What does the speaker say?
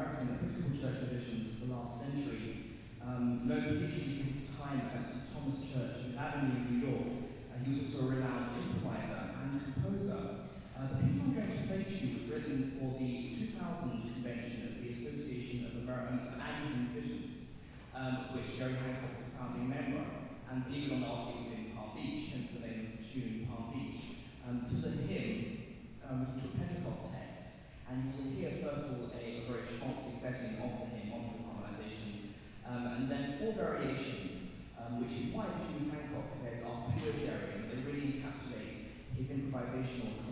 American Episcopal Church musicians of the last century, known particularly for his time at St. Thomas Church in Avenue, New York. He was also a renowned improviser and composer. The piece I'm going to play to you was written for the 2000 convention of the Association of American Anglican Musicians, which Jerry Hancock was a founding member. And believe it or not, it was in Palm Beach, hence the name of the tune, Palm Beach. This was a hymn, which was a Pentecost text. And you will hear, first of all, a very schmaltzy setting of the hymn, of the harmonization, and then four variations, which is why Jimmy Hancock says are pure Jerry, and they really encapsulate his improvisational